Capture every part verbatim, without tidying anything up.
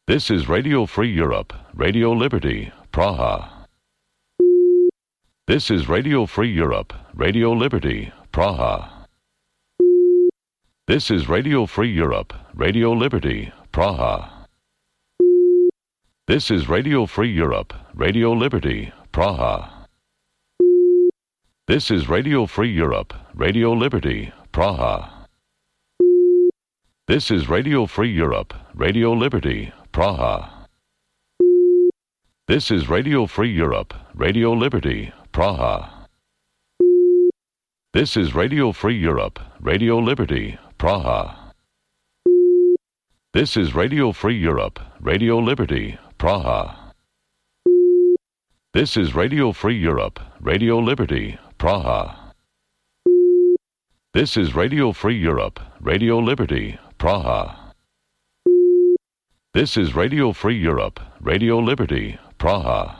This is Radio Free Europe, Radio Liberty, Praha. This is Radio Free Europe, Radio Liberty, Praha. This is Radio Free Europe, Radio Liberty, Praha. This is Radio Free Europe, Radio Liberty, Praha. This is Radio Free Europe, Radio Liberty, Praha. This is Radio Free Europe, Radio Liberty, Praha. This is Radio Free Europe, Radio Liberty, Praha. This is Radio Free Europe, Radio Liberty, Praha. This is Radio Free Europe, Radio Liberty, Praha. This is Radio Free Europe, Radio Liberty, Praha. This is Radio Free Europe, Radio Liberty, Praha. This is Radio Free Europe, Radio Liberty, Praha.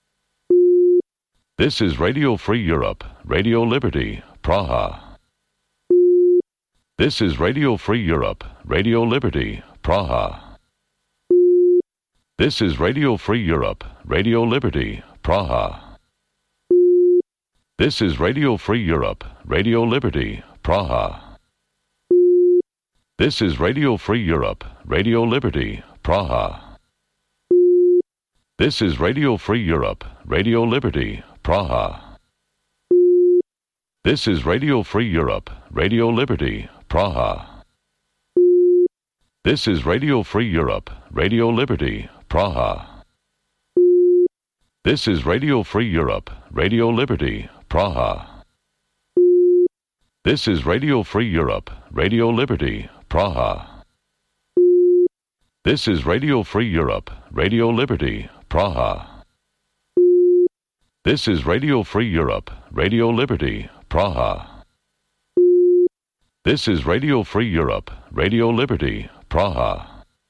This is Radio Free Europe, Radio Liberty, Praha. This is Radio Free Europe, Radio Liberty, Praha. This is Radio Free Europe, Radio Liberty, Praha. This is Radio Free Europe, Radio Liberty, Praha. This is Radio Free Europe, Radio Liberty, Praha. This is Radio Free Europe, Radio Liberty, Praha. This is Radio Free Europe, Radio Liberty, Praha. This is Radio Free Europe, Radio Liberty, Praha. This is Radio Free Europe, Radio Liberty, Praha. This is Radio Free Europe, Radio Liberty, Praha. This is Radio Free Europe, Radio Liberty, Praha. This is Radio Free Europe, Radio Liberty, Praha. This is Radio Free Europe, Radio Liberty, Praha.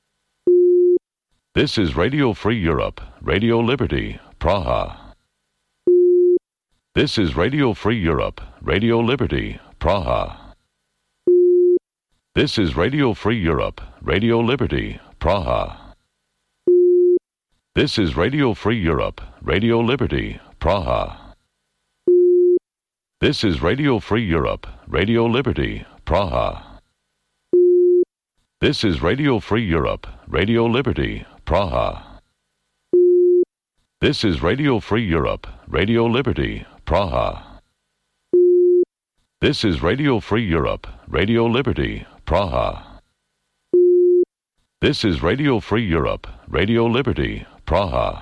This is Radio Free Europe, Radio Liberty, Praha. This is Radio Free Europe, Radio Liberty, Praha. This is Radio Free Europe, Radio Liberty, Praha. This is Radio Free Europe, Radio Liberty, Praha. This is Radio Free Europe, Radio Liberty, Praha. This is Radio Free Europe, Radio Liberty, Praha. This is Radio Free Europe, Radio Liberty, Praha. This is Radio Free Europe, Radio Liberty, Praha. This is Radio Free Europe, Radio Liberty, Praha.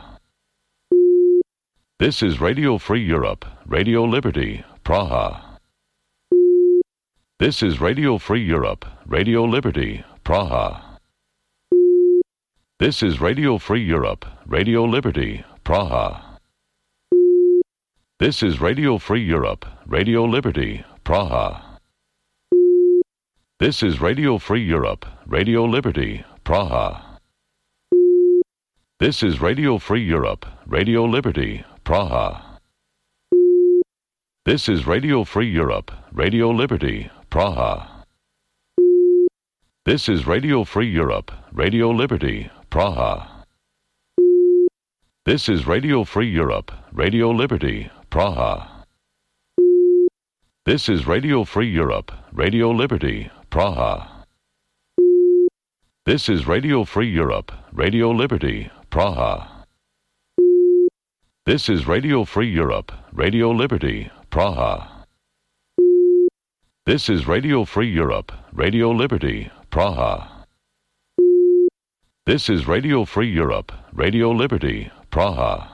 This is Radio Free Europe, Radio Liberty, Praha. This is Radio Free Europe, Radio Liberty, Praha. This is Radio Free Europe, Radio Liberty, Praha. This is Radio Free Europe, Radio Liberty, Praha. This is Radio Free Europe, Radio Liberty, Praha. This is Radio Free Europe, Radio Liberty, Praha. This is Radio Free Europe, Radio Liberty, Praha. This is Radio Free Europe, Radio Liberty, Praha. This is Radio Free Europe, Radio Liberty, Praha. This is Radio Free Europe, Radio Liberty, Praha. This is Radio Free Europe, Radio Liberty, Praha. This is Radio Free Europe, Radio Liberty, Praha. This is Radio Free Europe, Radio Liberty, Praha. This is Radio Free Europe, Radio Liberty, Praha.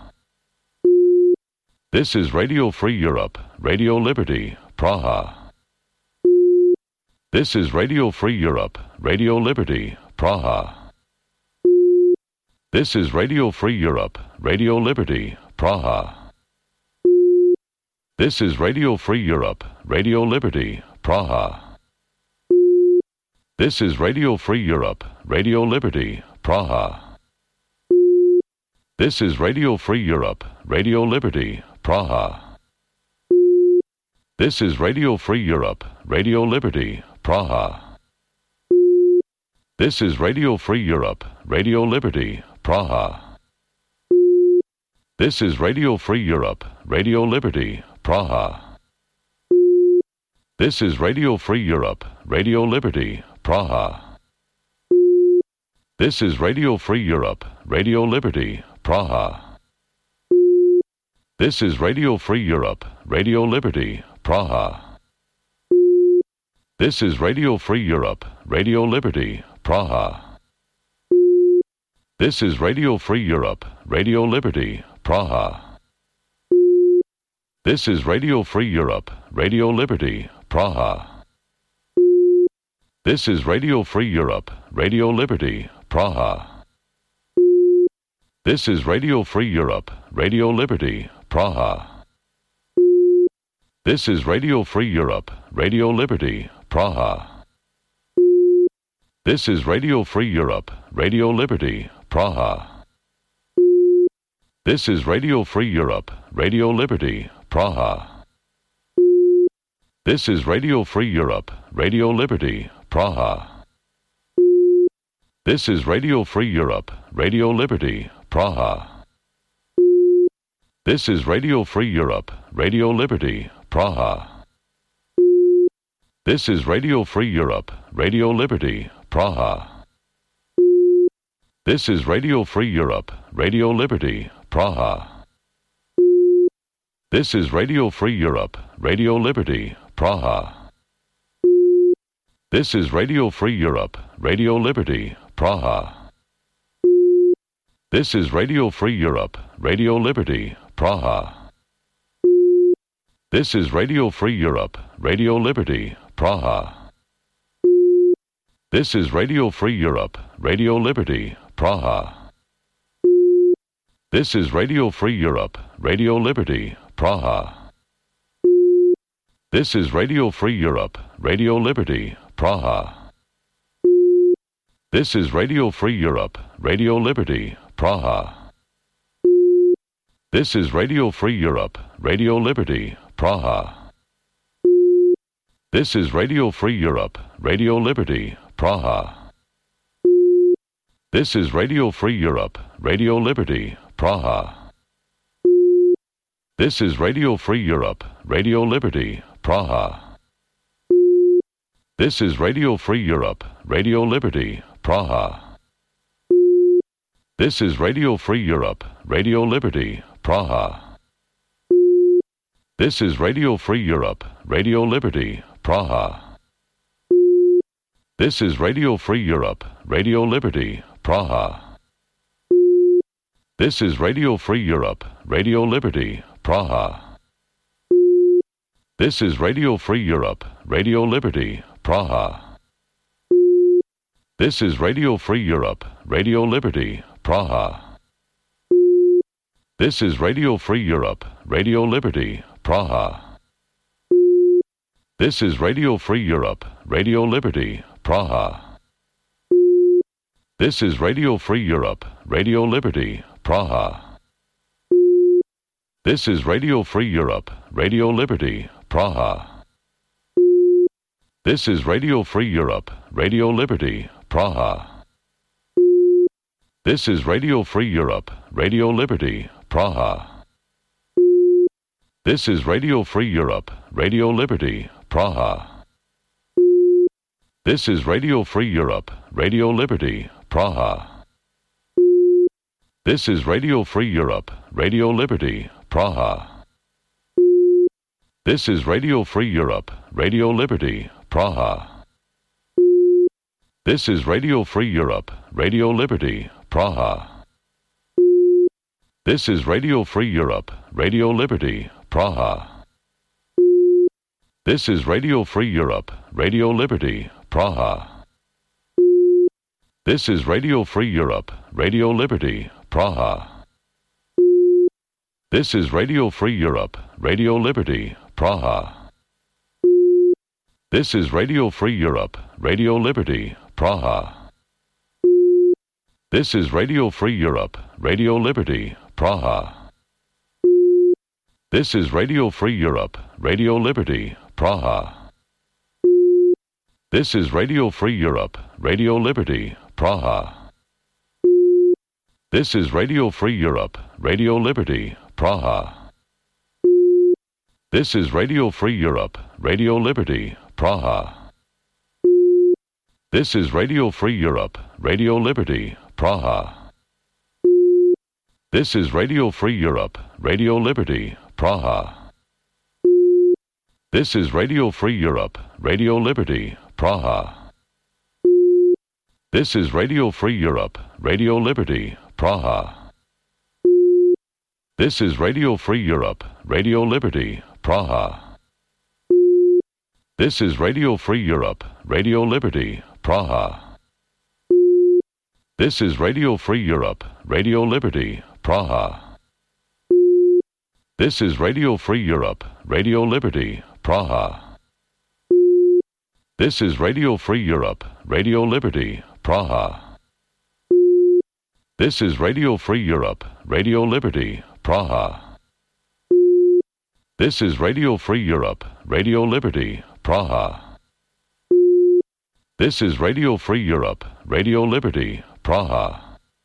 This is Radio Free Europe, Radio Liberty, Praha. This is Radio Free Europe, Radio Liberty, Praha. This is Radio Free Europe, Radio Liberty, Praha. This is Radio Free Europe, Radio Liberty, Praha. This is Radio Free Europe, Radio Liberty, Praha. This is Radio Free Europe, Radio Liberty, Praha. This is Radio Free Europe, Radio Liberty, Praha. This is Radio Free Europe, Radio Liberty, Praha. This is Radio Free Europe, Radio Liberty, Praha. This is Radio Free Europe, Radio Liberty, Praha. This is Radio Free Europe, Radio Liberty, Praha. This is Radio Free Europe, Radio Liberty, Praha. This is Radio Free Europe, Radio Liberty, Praha. This is Radio Free Europe, Radio Liberty, Praha. This is Radio Free Europe, Radio Liberty, Praha. This is Radio Free Europe, Radio Liberty, Praha. This is Radio Free Europe, Radio Liberty, Praha. This is Radio Free Europe, Radio Liberty, Praha. This is Radio Free Europe, Radio Liberty, Praha. This is Radio Free Europe, Radio Liberty, Praha. This is Radio Free Europe, Radio Liberty, Praha. This is Radio Free Europe, Radio Liberty, Praha. This is Radio Free Europe, Radio Liberty, Praha. This is Radio Free Europe, Radio Liberty, Praha. This is Radio Free Europe, Radio Liberty, Praha. This is Radio Free Europe, Radio Liberty, Praha. This is Radio Free Europe, Radio Liberty, Praha. This is Radio Free Europe, Radio Liberty, Praha. This is Radio Free Europe, Radio Liberty, Praha. This is Radio Free Europe, Radio Liberty, Praha. This is Radio Free Europe, Radio Liberty, Praha. This is Radio Free Europe, Radio Liberty, Praha. This is Radio Free Europe, Radio Liberty, Praha. This is Radio Free Europe, Radio Liberty, Praha. This is Radio Free Europe, Radio Liberty, Praha. This is Radio Free Europe, Radio Liberty, Praha. This is Radio Free Europe, Radio Liberty, Praha. This is Radio Free Europe, Radio Liberty, Praha. This is Radio Free Europe, Radio Liberty, Praha. This is Radio Free Europe, Radio Liberty, Praha. This is Radio Free Europe, Radio Liberty, Praha. This is Radio Free Europe, Radio Liberty, Praha. This is Radio Free Europe, Radio Liberty, Praha. This is Radio Free Europe, Radio Liberty, Praha. This is Radio Free Europe, Radio Liberty, Praha. This is Radio Free Europe, Radio Liberty, Praha. This is Radio Free Europe, Radio Liberty, Praha. This is Radio Free Europe, Radio Liberty, Praha. This is Radio Free Europe, Radio Liberty, Praha. This is Radio Free Europe, Radio Liberty, Praha. This is Radio Free Europe, Radio Liberty, Praha. This is Radio Free Europe, Radio Liberty, Praha. This is Radio Free Europe, Radio Liberty, Praha. This is Radio Free Europe, Radio Liberty, Praha. This is Radio Free Europe, Radio Liberty, Praha. This is Radio Free Europe, Radio Liberty, Praha. This is Radio Free Europe, Radio Liberty, Praha. This is Radio Free Europe, Radio Liberty, Praha. This is Radio Free Europe, Radio Liberty, Praha. This is Radio Free Europe, Radio Liberty, Praha. This is Radio Free Europe, Radio Liberty, Praha. This is Radio Free Europe, Radio Liberty, Praha. This is Radio Free Europe, Radio Liberty, Praha. This is Radio Free Europe, Radio Liberty, Praha. This is Radio Free Europe, Radio Liberty, Praha. This is Radio Free Europe, Radio Liberty, Praha. This is Radio Free Europe, Radio Liberty, Praha. This is Radio Free Europe, Radio Liberty, Praha. This is Radio Free Europe, Radio Liberty, Praha. This is Radio Free Europe, Radio Liberty, Praha. This is Radio Free Europe, Radio Liberty, Praha. This is Radio Free Europe, Radio Liberty, Praha. This is Radio Free Europe, Radio Liberty, Praha. This is Radio Free Europe, Radio Liberty, Praha. This is Radio Free Europe, Radio Liberty, Praha. This is Radio Free Europe, Radio Liberty, Praha. This is Radio Free Europe, Radio Liberty, Praha.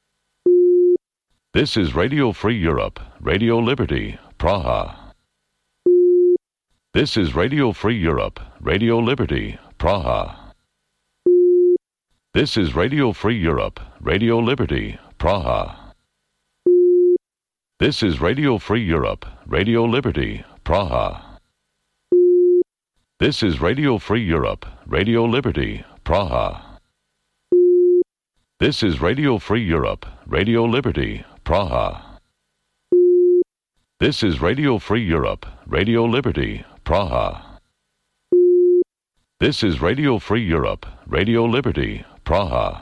This is Radio Free Europe, Radio Liberty, Praha. This is Radio Free Europe, Radio Liberty, Praha. This is Radio Free Europe, Radio Liberty, Praha. This is Radio Free Europe, Radio Liberty, Praha. This is Radio Free Europe, Radio Liberty, Praha. This is Radio Free Europe, Radio Liberty, Praha. This is Radio Free Europe, Radio Liberty, Praha. This is Radio Free Europe, Radio Liberty, Praha.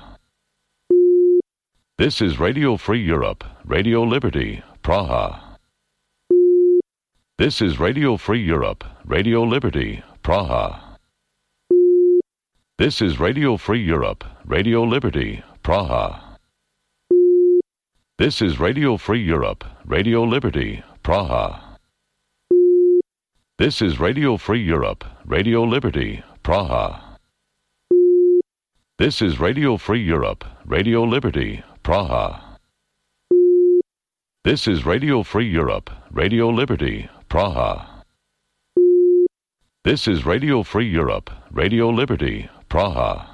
This is Radio Free Europe, Radio Liberty, Praha. This is Radio Free Europe, Radio Liberty, Praha. This is Radio Free Europe, Radio Liberty, Praha. This is Radio Free Europe, Radio Liberty, Praha. This is Radio Free Europe, Radio Liberty, Praha. This is Radio Free Europe, Radio Liberty, Praha. This is Radio Free Europe, Radio Liberty, Praha. This is Radio Free Europe, Radio Liberty, Praha.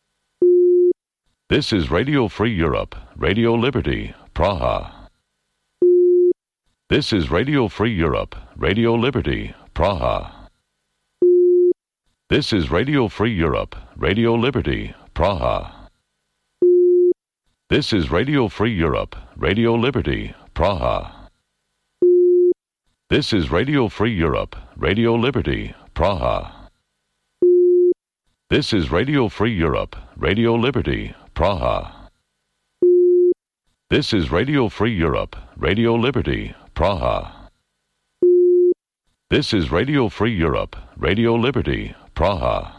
This is Radio Free Europe, Radio Liberty, Praha. This is Radio Free Europe, Radio Liberty, Praha. This is Radio Free Europe, Radio Liberty, Praha. This is Radio Free Europe, Radio Liberty, Praha. This is Radio Free Europe, Radio Liberty, Praha. This is Radio Free Europe, Radio Liberty, Praha. This is Radio Free Europe, Radio Liberty, Praha. This is Radio Free Europe, Radio Liberty, Praha.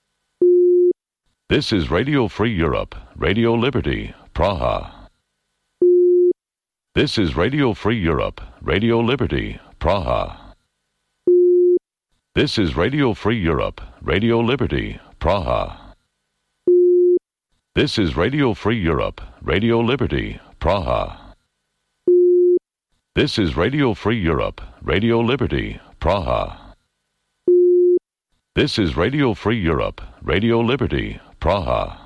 This is Radio Free Europe, Radio Liberty, Praha. This is Radio Free Europe, Radio Liberty, Praha. This is Radio Free Europe, Radio Liberty, Praha. This is Radio Free Europe, Radio Liberty, Praha. This is Radio Free Europe, Radio Liberty, Praha. This is Radio Free Europe, Radio Liberty, Praha.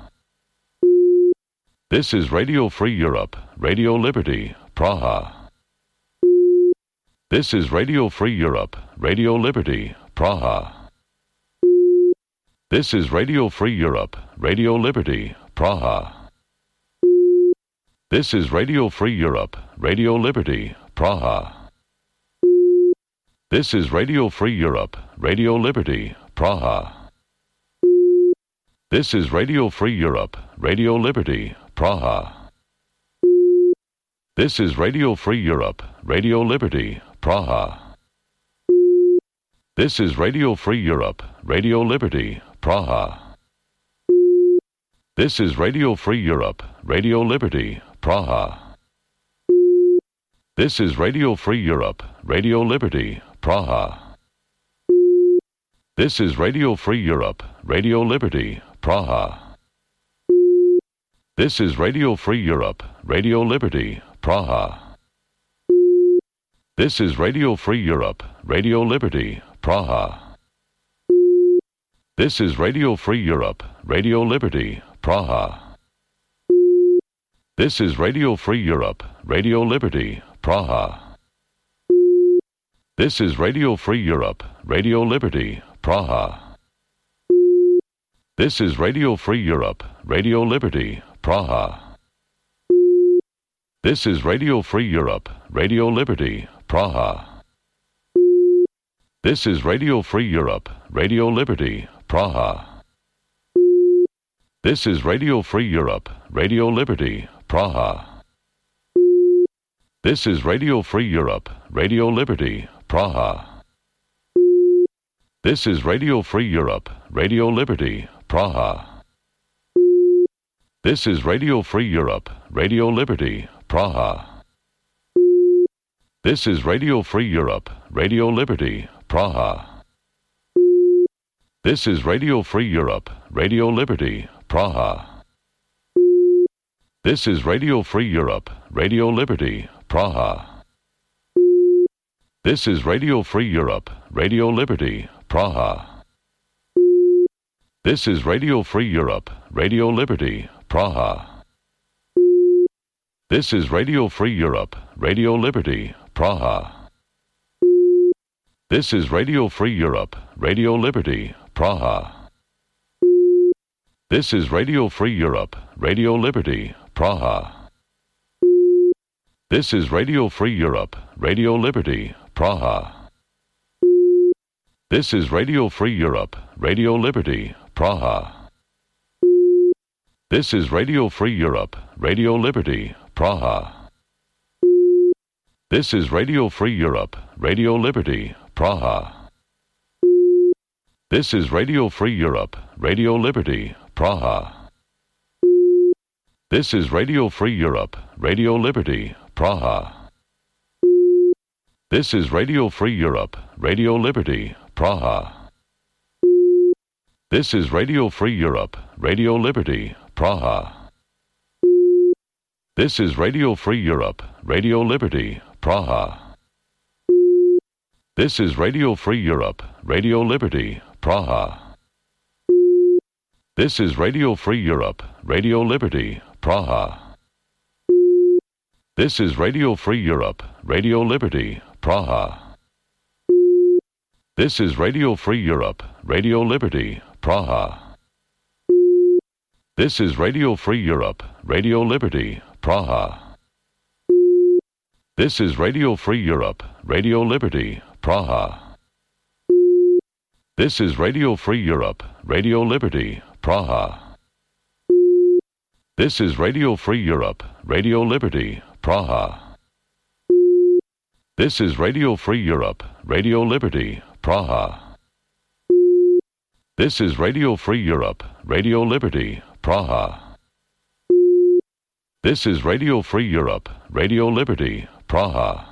This is Radio Free Europe, Radio Liberty, Praha. This is Radio Free Europe, Radio Liberty, Praha. This is Radio Free Europe, Radio Liberty, Praha. This is Radio Free Europe, Radio Liberty, Praha. This is Radio Free Europe, Radio Liberty, Praha. This is Radio Free Europe, Radio Liberty, Praha. This is Radio Free Europe, Radio Liberty, Praha. This is Radio Free Europe, Radio Liberty, Praha. This is Radio Free Europe, Radio Liberty, Praha. This is Radio Free Europe, Radio Liberty, Praha. This is Radio Free Europe, Radio Liberty, Praha. This is Radio Free Europe, Radio Liberty, Praha. This is Radio Free Europe, Radio Liberty, Praha. This is Radio Free Europe, Radio Liberty, Praha. This is Radio Free Europe, Radio Liberty, Praha. This is Radio Free Europe, Radio Liberty, Praha. This is Radio Free Europe, Radio Liberty, Praha. This is Radio Free Europe, Radio Liberty, Praha. This is Radio Free Europe, Radio Liberty, Praha. This is Radio Free Europe, Radio Liberty, Praha. This is Radio Free Europe, Radio Liberty, Praha. This is Radio Free Europe, Radio Liberty, Praha. This is Radio Free Europe, Radio Liberty, Praha. This is Radio Free Europe, Radio Liberty, Praha. This is Radio Free Europe, Radio Liberty, Praha. This is Radio Free Europe, Radio Liberty, Praha. This is Radio Free Europe, Radio Liberty, Praha. This is Radio Free Europe, Radio Liberty, Praha. This is Radio Free Europe, Radio Liberty, Praha. This is Radio Free Europe, Radio Liberty, Praha. This is Radio Free Europe, Radio Liberty, Praha. This is Radio Free Europe, Radio Liberty, Praha. This is Radio Free Europe, Radio Liberty, Praha. This is Radio Free Europe, Radio Liberty, Praha. This is Radio Free Europe, Radio Liberty, Praha. This is Radio Free Europe, Radio Liberty, Praha. This is Radio Free Europe, Radio Liberty, Praha. This is Radio Free Europe, Radio Liberty, Praha. This is Radio Free Europe, Radio Liberty, Praha. This is Radio Free Europe, Radio Liberty, Praha. This is Radio Free Europe, Radio Liberty, Praha. This is Radio Free Europe, Radio Liberty, Praha. This is Radio Free Europe, Radio Liberty, Praha. This is Radio Free Europe, Radio Liberty, Praha. This is Radio Free Europe, Radio Liberty, Praha. This is Radio Free Europe, Radio Liberty, Praha. This is Radio Free Europe, Radio Liberty, Praha. This is Radio Free Europe, Radio Liberty, Praha. This is Radio Free Europe, Radio Liberty, Praha. This is Radio Free Europe, Radio Liberty, Praha. This is Radio Free Europe, Radio Liberty, Praha.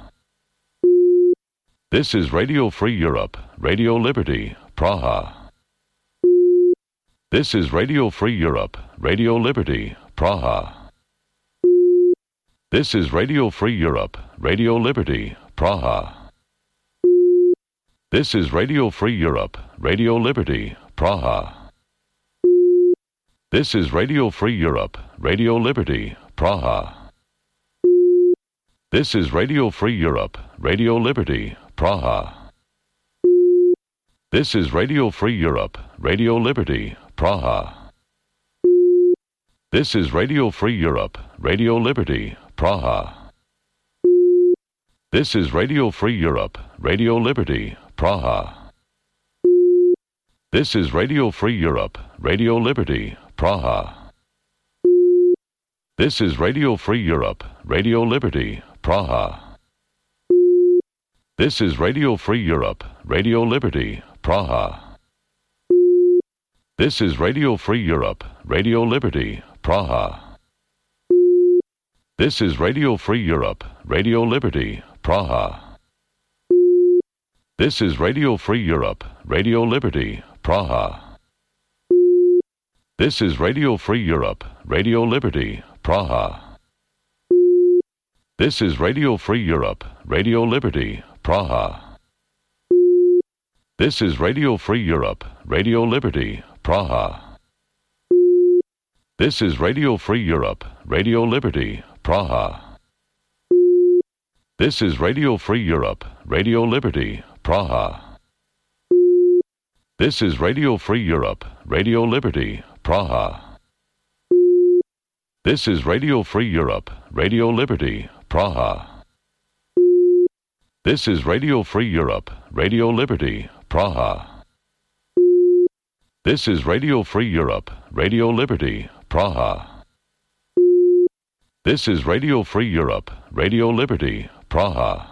This is Radio Free Europe, Radio Liberty, Praha. This is Radio Free Europe, Radio Liberty, Praha. This is Radio Free Europe, Radio Liberty, Praha. This is Radio Free Europe, Radio Liberty, Praha. This is Radio Free Europe, Radio Liberty, Praha. This is Radio Free Europe, Radio Liberty, Praha. This is Radio Free Europe, Radio Liberty, Praha. This is Radio Free Europe, Radio Liberty, Praha. This is Radio Free Europe, Radio Liberty, Praha. This is Radio Free Europe, Radio Liberty, Praha. This is Radio Free Europe, Radio Liberty, Praha. This is Radio Free Europe, Radio Liberty, Praha. This is Radio Free Europe, Radio Liberty, Praha. This is Radio Free Europe, Radio Liberty, Praha. This is Radio Free Europe, Radio Liberty, Praha. This is Radio Free Europe, Radio Liberty, Praha. This is Radio Free Europe, Radio Liberty, Praha. This is Radio Free Europe, Radio Liberty, Praha. This is Radio Free Europe, Radio Liberty, Praha. This is Radio Free Europe, Radio Liberty, Praha. This is Radio Free Europe, Radio Liberty, Praha. This is Radio Free Europe, Radio Liberty, Praha. This is Radio Free Europe, Radio Liberty, Praha. This is Radio Free Europe, Radio Liberty, Praha. This is Radio Free Europe, Radio Liberty, Praha.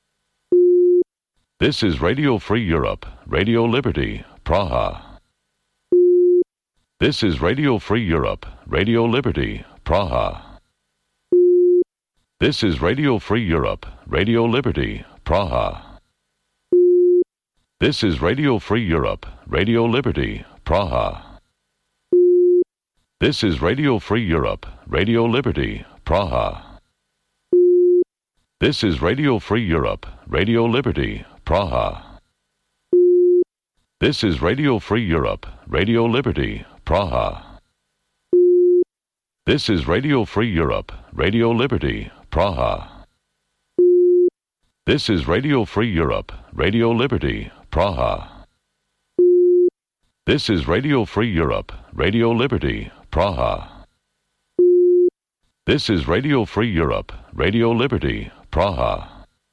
This is Radio Free Europe, Radio Liberty, Praha. This is Radio Free Europe, Radio Liberty, Praha. This is Radio Free Europe, Radio Liberty, Praha. This is Radio Free Europe, Radio Liberty, Praha. This is Radio Free Europe, Radio Liberty, Praha. This is Radio Free Europe, Radio Liberty, Praha. This is Radio Free Europe, Radio Liberty, Praha. This is Radio Free Europe, Radio Liberty, Praha. This is Radio Free Europe, Radio Liberty, Praha. This is Radio Free Europe, Radio Liberty, Praha. This is Radio Free Europe, Radio Liberty, Praha.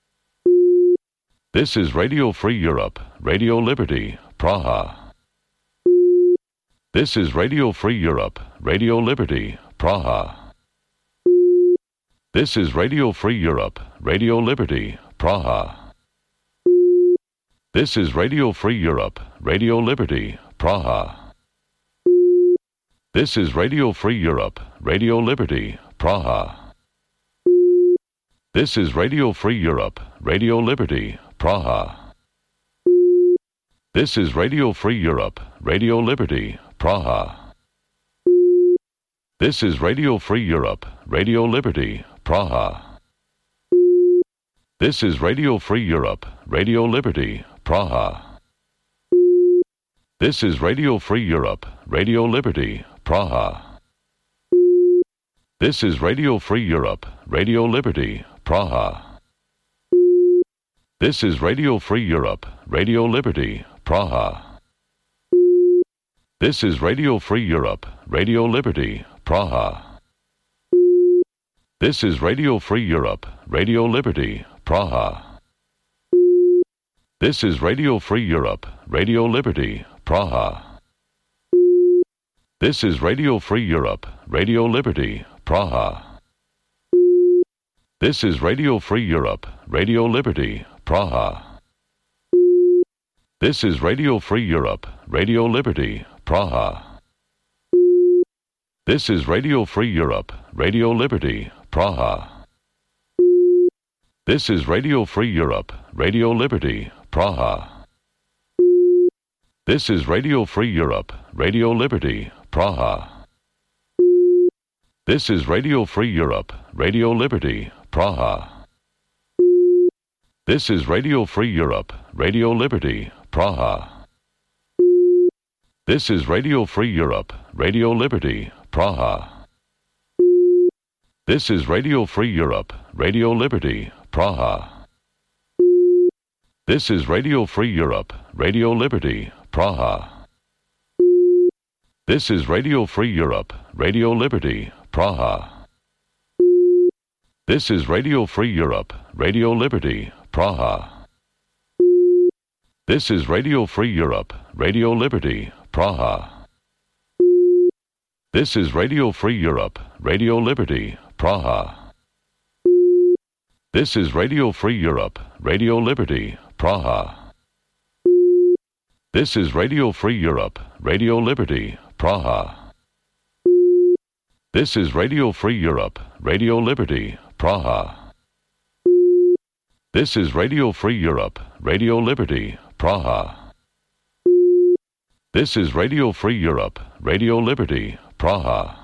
This is Radio Free Europe, Radio Liberty, Praha. This is Radio Free Europe, Radio Liberty, Praha. This is Radio Free Europe, Radio Liberty, Praha. This is Radio Free Europe, Radio Liberty, Praha. This is Radio Free Europe, Radio Liberty, Praha. This is Radio Free Europe, Radio Liberty, Praha. This is Radio Free Europe, Radio Liberty, Praha. This is Radio Free Europe, Radio Liberty, Praha. This is Radio Free Europe, Radio Liberty, Praha. This is Radio Free Europe, Radio Liberty, Praha. This is Radio Free Europe, Radio Liberty, Praha. This is Radio Free Europe, Radio Liberty, Praha. This is Radio Free Europe, Radio Liberty, Praha. This is Radio Free Europe, Radio Liberty, Praha. This is Radio Free Europe, Radio Liberty, Praha. This is Radio Free Europe, Radio Liberty, Praha. This is Radio Free Europe, Radio Liberty, Praha. This is Radio Free Europe, Radio Liberty, Praha. This is Radio Free Europe, Radio Liberty, Praha. This is Radio Free Europe, Radio Liberty, Praha. This is Radio Free Europe, Radio Liberty, Praha. This is Radio Free Europe, Radio Liberty, Praha. This is Radio Free Europe, Radio Liberty, Praha. This is Radio Free Europe, Radio Liberty, Praha. This is Radio Free Europe, Radio Liberty, Praha. This is Radio Free Europe, Radio Liberty, Praha. This is Radio Free Europe, Radio Liberty, Praha. This is Radio Free Europe, Radio Liberty, Praha. This is Radio Free Europe, Radio Liberty, Praha. This is Radio Free Europe, Radio Liberty, Praha. This is Radio Free Europe, Radio Liberty, Praha. This is Radio Free Europe, Radio Liberty, Praha. This is Radio Free Europe, Radio Liberty, Praha. This is Radio Free Europe, Radio Liberty, Praha. This is Radio Free Europe, Radio Liberty, Praha.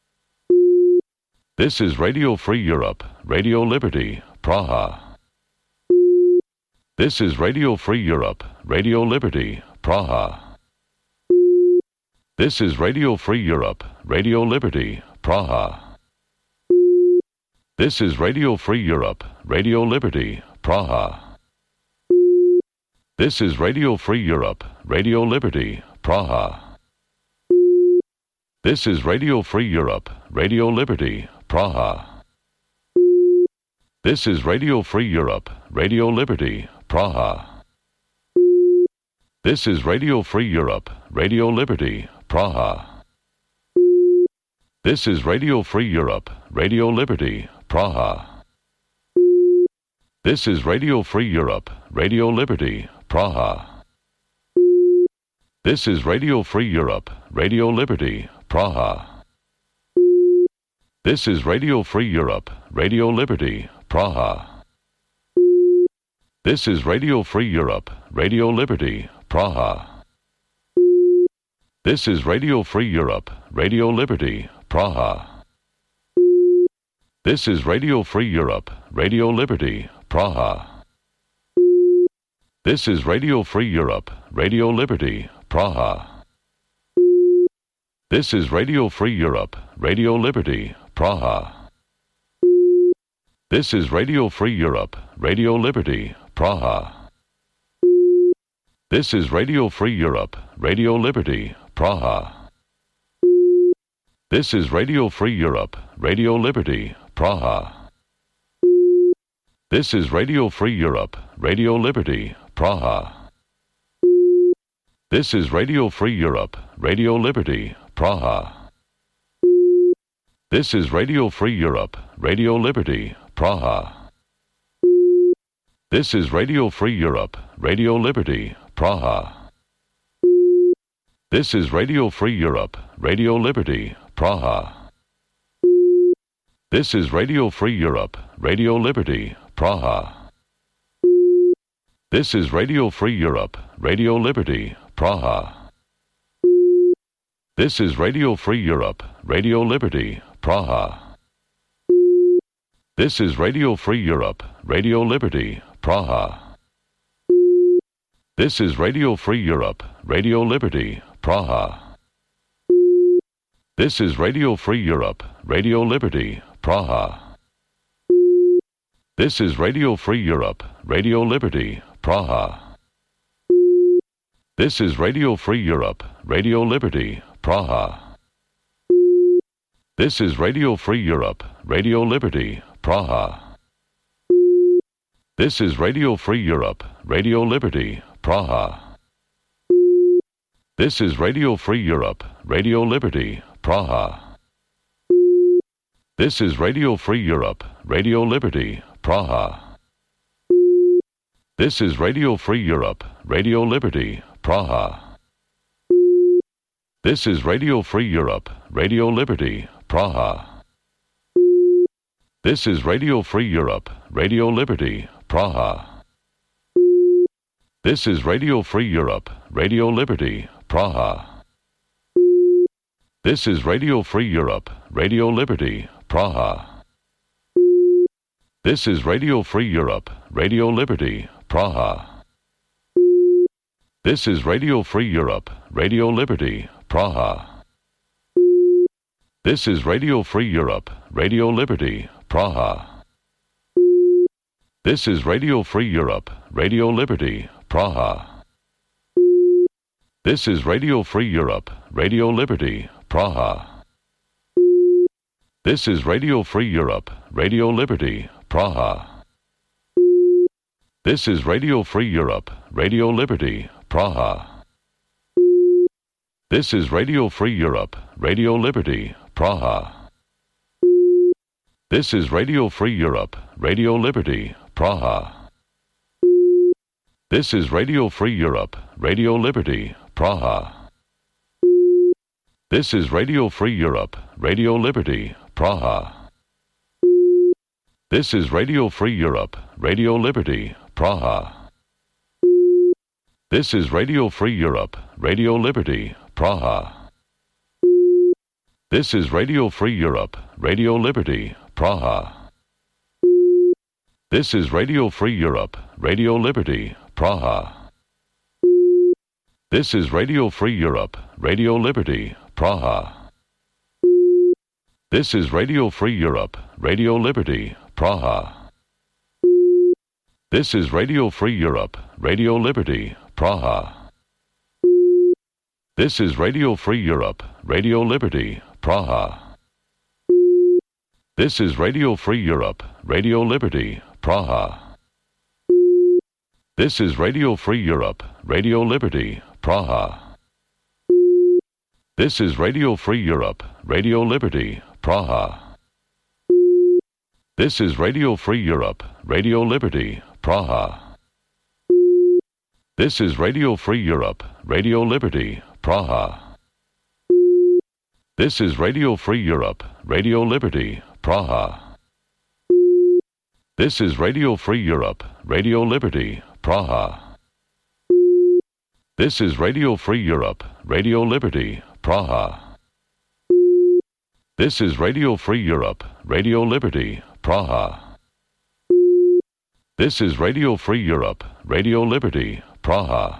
This is Radio Free Europe, Radio Liberty, Praha. This is Radio Free Europe, Radio Liberty, Praha. This is Radio Free Europe, Radio Liberty, Praha. This is Radio Free Europe, Radio Liberty, Praha. This is Radio Free Europe, Radio Liberty, Praha. This is Radio Free Europe, Radio Liberty, Praha. This is Radio Free Europe, Radio Liberty, Praha. This is Radio Free Europe, Radio Liberty, Praha. This is Radio Free Europe, Radio Liberty, Praha. This is Radio Free Europe, Radio Liberty, Praha. This is Radio Free Europe, Radio Liberty, Praha. This is Radio Free Europe, Radio Liberty, Praha. This is Radio Free Europe, Radio Liberty, Praha. This is Radio Free Europe, Radio Liberty, Praha. This is Radio Free Europe, Radio Liberty, Praha. This is Radio Free Europe, Radio Liberty, Praha. This is Radio Free Europe, Radio Liberty, Praha. This is Radio Free Europe, Radio Liberty, Praha. This is Radio Free Europe, Radio Liberty, Praha. This is Radio Free Europe, Radio Liberty, Praha. This is Radio Free Europe, Radio Liberty, Praha. This is Radio Free Europe, Radio Liberty, Praha. This is Radio Free Europe, Radio Liberty, Praha. This is Radio Free Europe, Radio Liberty, Praha. This is Radio Free Europe, Radio Liberty, Praha. This is Radio Free Europe, Radio Liberty, Praha. This is Radio Free Europe, Radio Liberty, Praha. This is Radio Free Europe, Radio Liberty, Praha. This is Radio Free Europe, Radio Liberty, Praha. This is Radio Free Europe, Radio Liberty, Praha. This is Radio Free Europe, Radio Liberty, Praha. This is Radio Free Europe, Radio Liberty, Praha. This is Radio Free Europe, Radio Liberty, Praha. This is Radio Free Europe, Radio Liberty, Praha. This is Radio Free Europe, Radio Liberty, Praha. This is Radio Free Europe, Radio Liberty, Praha. This is Radio Free Europe, Radio Liberty, Praha. This is Radio Free Europe, Radio Liberty, Praha. This is Radio Free Europe, Radio Liberty, Praha. This is Radio Free Europe, Radio Liberty, Praha. This is Radio Free Europe, Radio Liberty, Praha. This is Radio Free Europe, Radio Liberty, Praha. This is Radio Free Europe, Radio Liberty, Praha. This is Radio Free Europe, Radio Liberty, Praha. This is Radio Free Europe, Radio Liberty, Praha. This is Radio Free Europe, Radio Liberty, Praha. This is Radio Free Europe, Radio Liberty, Praha. This is Radio Free Europe, Radio Liberty, Praha. This is Radio Free Europe, Radio Liberty, Praha. This is Radio Free Europe, Radio Liberty, Praha. This is Radio Free Europe, Radio Liberty, Praha. This is Radio Free Europe, Radio Liberty, Praha. This is Radio Free Europe, Radio Liberty, Praha. This is Radio Free Europe, Radio Liberty, Praha. This is Radio Free Europe, Radio Liberty, Praha. This is Radio Free Europe, Radio Liberty, Praha. This is Radio Free Europe, Radio Liberty, Praha. This is Radio Free Europe, Radio Liberty, Praha. This is Radio Free Europe, Radio Liberty, Praha. This is Radio Free Europe, Radio Liberty, Praha. This is Radio Free Europe, Radio Liberty, Praha. This is Radio Free Europe, Radio Liberty, Praha. This is Radio Free Europe, Radio Liberty, Praha. This is Radio Free Europe, Radio Liberty, Praha. This is Radio Free Europe, Radio Liberty, Praha. This is Radio Free Europe, Radio Liberty, Praha. This is Radio Free Europe, Radio Liberty, Praha. This is Radio Free Europe, Radio Liberty, Praha. This is Radio Free Europe, Radio Liberty, Praha. This is Radio Free Europe, Radio Liberty, Praha. This is Radio Free Europe, Radio Liberty, Praha.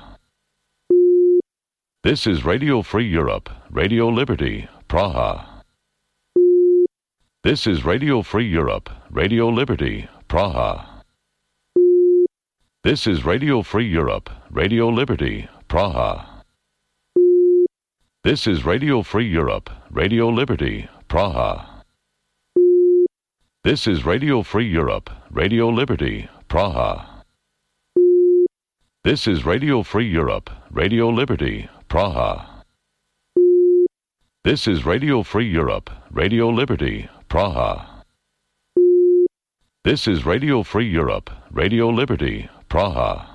This is Radio Free Europe, Radio Liberty, Praha. This is Radio Free Europe, Radio Liberty, Praha. This is Radio Free Europe, Radio Liberty, Praha. This is Radio Free Europe, Radio Liberty, Praha. This is Radio Free Europe, Radio Liberty, Praha. This is Radio Free Europe, Radio Liberty, Praha. This is Radio Free Europe, Radio Liberty, Praha. This is Radio Free Europe, Radio Liberty, Praha.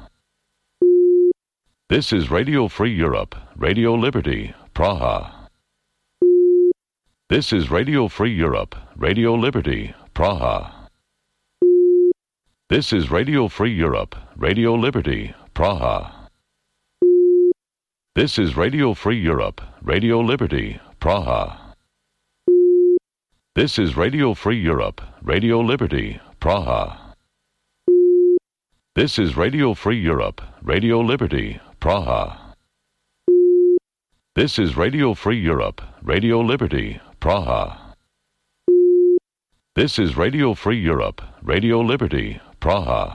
This is Radio Free Europe, Radio Liberty, Praha. This is Radio Free Europe, Radio Liberty, Praha. This is Radio Free Europe, Radio Liberty, Praha. This is Radio Free Europe, Radio Liberty, Praha. This is Radio Free Europe, Radio Liberty, Praha. This is Radio Free Europe, Radio Liberty, Praha. This is Radio Free Europe, Radio Liberty, Praha. This is Radio Free Europe, Radio Liberty, Praha.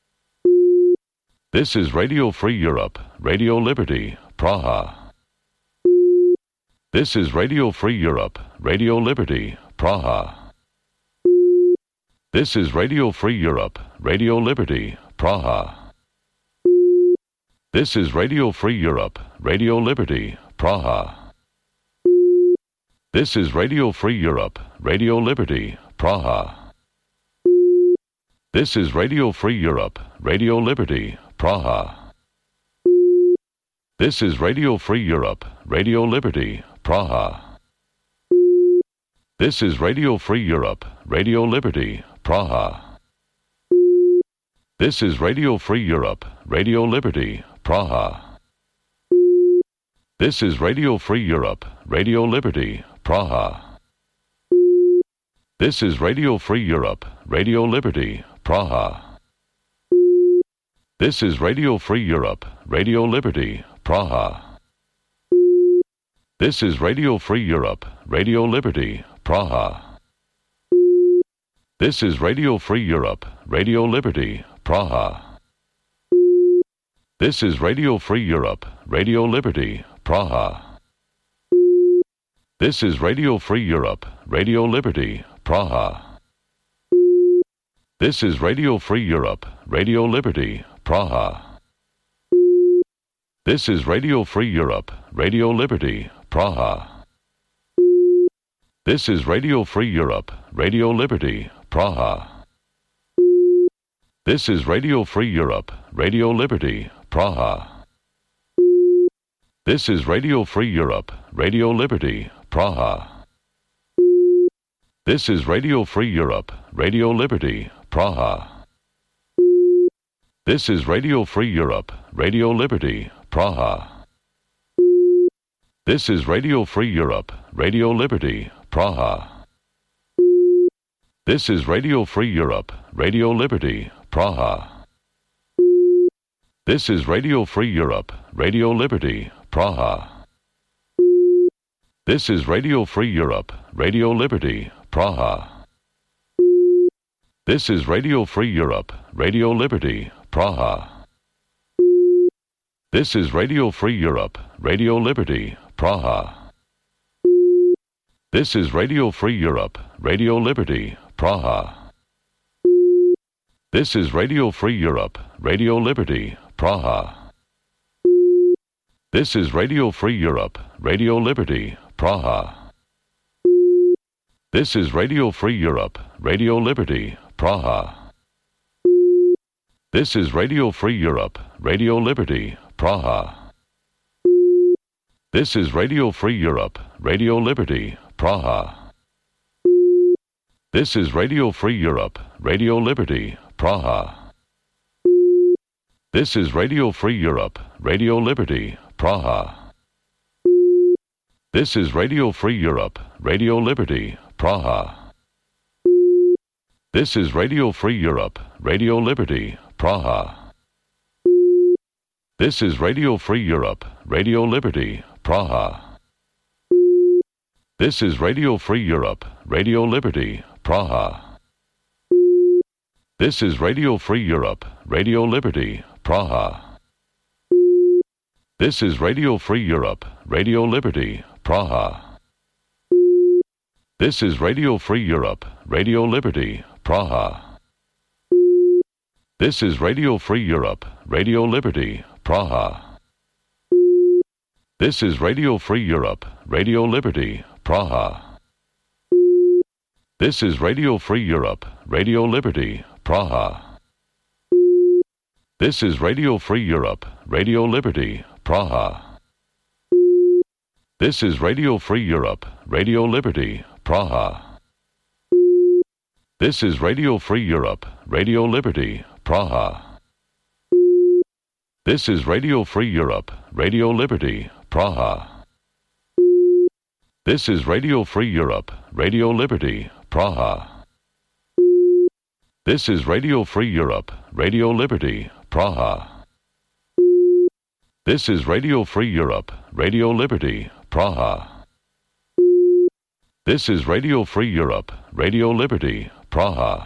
This is Radio Free Europe, Radio Liberty, Praha. This is Radio Free Europe, Radio Liberty, Praha. This is Radio Free Europe, Radio Liberty, Praha. This is Radio Free Europe, Radio Liberty, Praha. This is Radio Free Europe, Radio Liberty, Praha. This is Radio Free Europe, Radio Liberty, Praha. This is Radio Free Europe, Radio Liberty, Praha. This is Radio Free Europe, Radio Liberty, Praha. This is Radio Free Europe, Radio Liberty, Praha. This is Radio Free Europe, Radio Liberty, Praha. This is Radio Free Europe, Radio Liberty, Praha. This is Radio Free Europe, Radio Liberty, Praha. This is Radio Free Europe, Radio Liberty, Praha. This is Radio Free Europe, Radio Liberty, Praha. This is Radio Free Europe, Radio Liberty, Praha. This is Radio Free Europe, Radio Liberty, Praha. This is Radio Free Europe, Radio Liberty, Praha. This is Radio Free Europe, Radio Liberty, Praha. This is Radio Free Europe, Radio Liberty, Praha. This is Radio Free Europe, Radio Liberty, Praha. This is Radio Free Europe, Radio Liberty, Praha. This is Radio Free Europe, Radio Liberty, Praha. This is Radio Free Europe, Radio Liberty, Praha. This is Radio Free Europe, Radio Liberty, Praha. This is Radio Free Europe, Radio Liberty, Praha. This is Radio Free Europe, Radio Liberty, Praha. This is Radio Free Europe, Radio Liberty, Praha. This is Radio Free Europe, Radio Liberty, Praha. This is Radio Free Europe, Radio Liberty, Praha. This is Radio Free Europe, Radio Liberty, Praha. This is Radio Free Europe, Radio Liberty, Praha. This is Radio Free Europe, Radio Liberty, Praha. This is Radio Free Europe, Radio Liberty, Praha. This is Radio Free Europe, Radio Liberty, Praha. This is Radio Free Europe, Radio Liberty, Praha. This is Radio Free Europe, Radio Liberty, Praha. This is Radio Free Europe, Radio Liberty, Praha. This is Radio Free Europe, Radio Liberty, Praha. This is Radio Free Europe, Radio Liberty, Praha. This is Radio Free Europe, Radio Liberty, Praha. This is Radio Free Europe, Radio Liberty, Praha. This is Radio Free Europe, Radio Liberty, Praha. This is Radio Free Europe, Radio Liberty, Praha. This is Radio Free Europe, Radio Liberty, Praha. This is Radio Free Europe, Radio Liberty, Praha. This is Radio Free Europe, Radio Liberty, Praha. This is Radio Free Europe, Radio Liberty, Praha. This is Radio Free Europe, Radio Liberty, Praha. This is Radio Free Europe, Radio Liberty, Praha. This is Radio Free Europe, Radio Liberty, Praha. This is Radio Free Europe, Radio Liberty, Praha. This is Radio Free Europe, Radio Liberty, Praha. This is Radio Free Europe, Radio Liberty, Praha. This is Radio Free Europe, Radio Liberty, Praha. This is Radio Free Europe, Radio Liberty, Praha.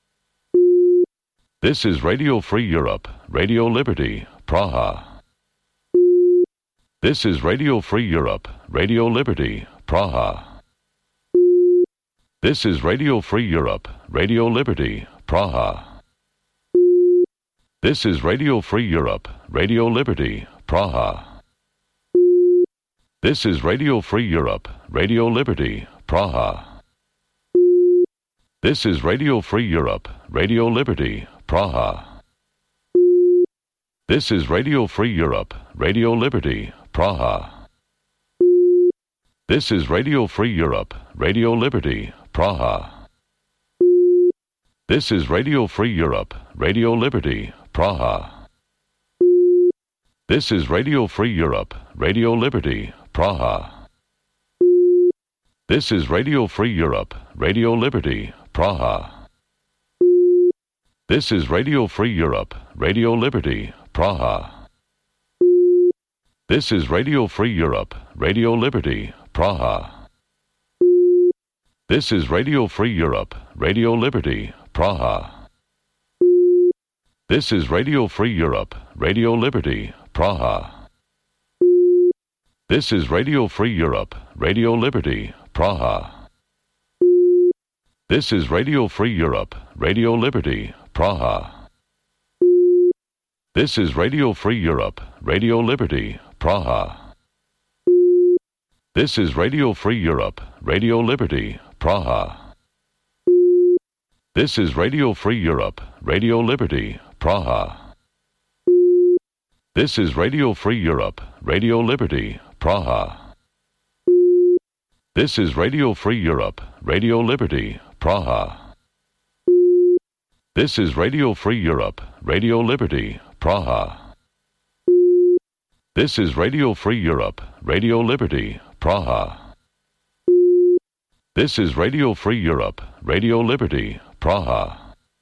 This is Radio Free Europe, Radio Liberty, Praha. This is Radio Free Europe, Radio Liberty, Praha. This is Radio Free Europe, Radio Liberty, Praha. This is Radio Free Europe, Radio Liberty, Praha. This is Radio Free Europe, Radio Liberty, Praha. This is Radio Free Europe, Radio Liberty, Praha. This is Radio Free Europe, Radio Liberty, Praha. This is Radio Free Europe, Radio Liberty, Praha. This is Radio Free Europe, Radio Liberty, Praha. This is Radio Free Europe, Radio Liberty, Praha. This is Radio Free Europe, Radio Liberty, Praha. This is Radio Free Europe, Radio Liberty, Praha. This is Radio Free Europe, Radio Liberty, Praha. This is Radio Free Europe, Radio Liberty, Praha. This is Radio Free Europe, Radio Liberty, Praha. This is Radio Free Europe, Radio Liberty, Praha. This is Radio Free Europe, Radio Liberty, Praha. This is Radio Free Europe, Radio Liberty, Praha. This is Radio Free Europe, Radio Liberty, Praha. This is Radio Free Europe, Radio Liberty, Praha. This is Radio Free Europe, Radio Liberty, Praha. This is Radio Free Europe, Radio Liberty, Praha. This is Radio Free Europe, Radio Liberty, Praha. This is Radio Free Europe, Radio Liberty, Praha. This is Radio Free Europe, Radio Liberty, Praha.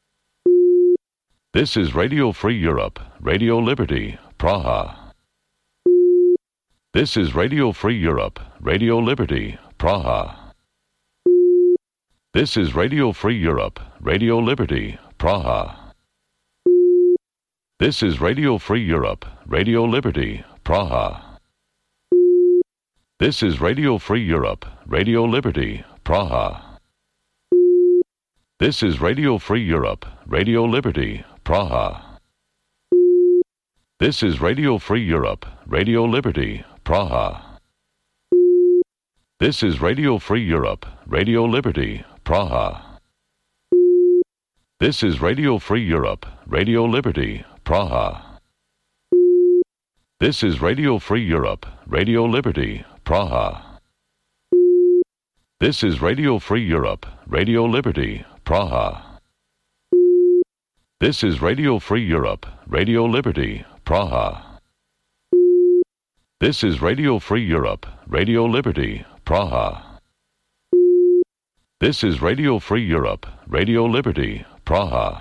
This is Radio Free Europe, Radio Liberty, Praha. This is Radio Free Europe, Radio Liberty, Praha. This is Radio Free Europe, Radio Liberty, Praha. This is Radio Free Europe, Radio Liberty, Praha. This is Radio Free Europe, Radio Liberty, Praha. This is Radio Free Europe, Radio Liberty, Praha. This is Radio Free Europe, Radio Liberty, Praha. This is Radio Free Europe, Radio Liberty, Praha. This is Radio Free Europe, Radio Liberty, Praha. This is Radio Free Europe, Radio Liberty, Praha. This is Radio Free Europe, Radio Liberty, Praha. This is Radio Free Europe, Radio Liberty, Praha. This is Radio Free Europe, Radio Liberty, Praha. This is Radio Free Europe, Radio Liberty, Praha.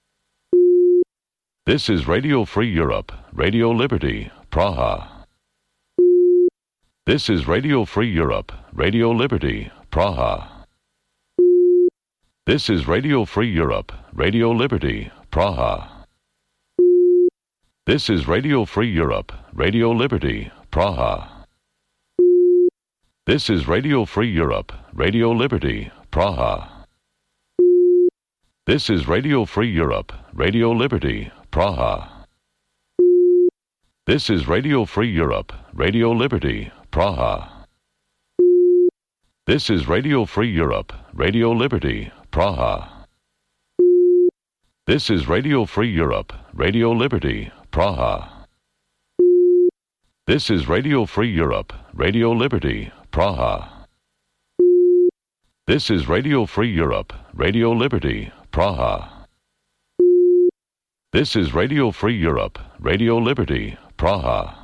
This is Radio Free Europe, Radio Liberty, Praha. This is Radio Free Europe, Radio Liberty, Praha. This is Radio Free Europe, Radio Liberty, Praha. This is Radio Free Europe, Radio Liberty, Praha. This is Radio Free Europe, Radio Liberty, Praha. This is Radio Free Europe, Radio Liberty, Praha. This is Radio Free Europe, Radio Liberty, Praha. This is Radio Free Europe, Radio Liberty, Praha. This is Radio Free Europe, Radio Liberty, Praha. This is Radio Free Europe, Radio Liberty, Praha. This is Radio Free Europe, Radio Liberty, Praha. This is Radio Free Europe, Radio Liberty, Praha.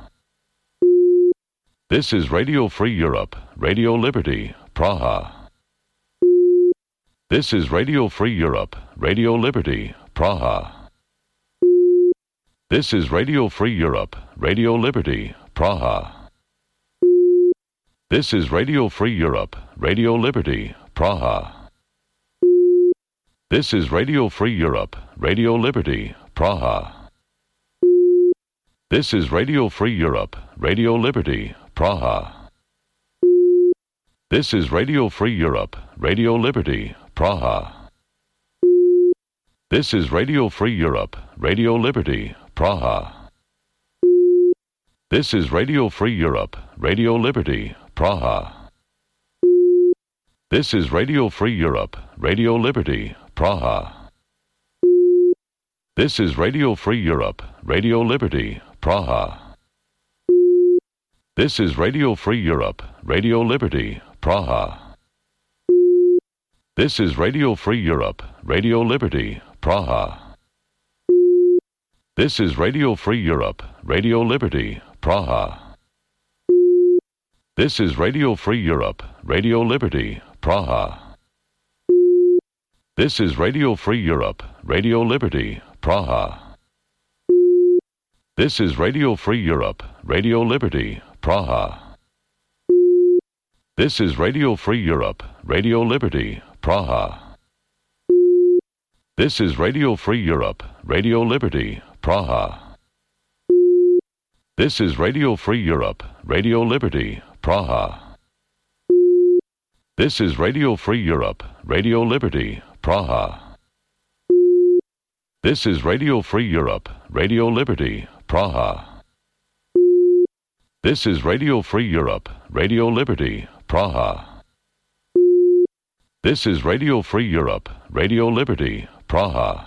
This is Radio Free Europe, Radio Liberty, Praha. This is Radio Free Europe, Radio Liberty, Praha. This is Radio Free Europe, Radio Liberty, Praha. This is Radio Free Europe, Radio Liberty, Praha. This is Radio Free Europe, Radio Liberty, Praha. This is Radio Free Europe, Radio Liberty, Praha. This is Radio Free Europe, Radio Liberty, Praha. This is Radio Free Europe, Radio Liberty, Praha. This is Radio Free Europe, Radio Liberty, Praha. This is Radio Free Europe, Radio Liberty, Praha. This is Radio Free Europe, Radio Liberty, Praha. This is Radio Free Europe, Radio Liberty, Praha. This is Radio Free Europe, Radio Liberty, Praha. This is Radio Free Europe, Radio Liberty, Praha. This is Radio Free Europe, Radio Liberty, Praha. This is Radio Free Europe, Radio Liberty, Praha. This is Radio Free Europe, Radio Liberty, Praha. This is Radio Free Europe, Radio Liberty, Praha. This is Radio Free Europe, Radio Liberty, Praha. This is Radio Free Europe, Radio Liberty, Praha. This is Radio Free Europe, Radio Liberty, Praha. This is Radio Free Europe, Radio Liberty, Praha. This is Radio Free Europe, Radio Liberty, Praha. This is Radio Free Europe, Radio Liberty, Praha.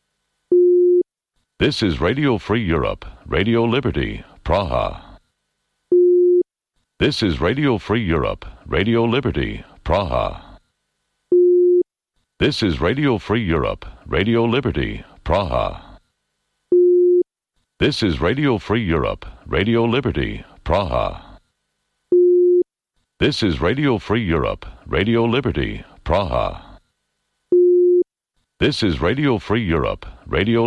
This is Radio Free Europe, Radio Liberty, Praha. This is Radio Free Europe, Radio Liberty, Praha. This is Radio Free Europe, Radio Liberty, Praha. This is Radio Free Europe, Radio Liberty, Praha. This is Radio Free Europe, Radio Liberty, Praha. This is Radio Free Europe, Radio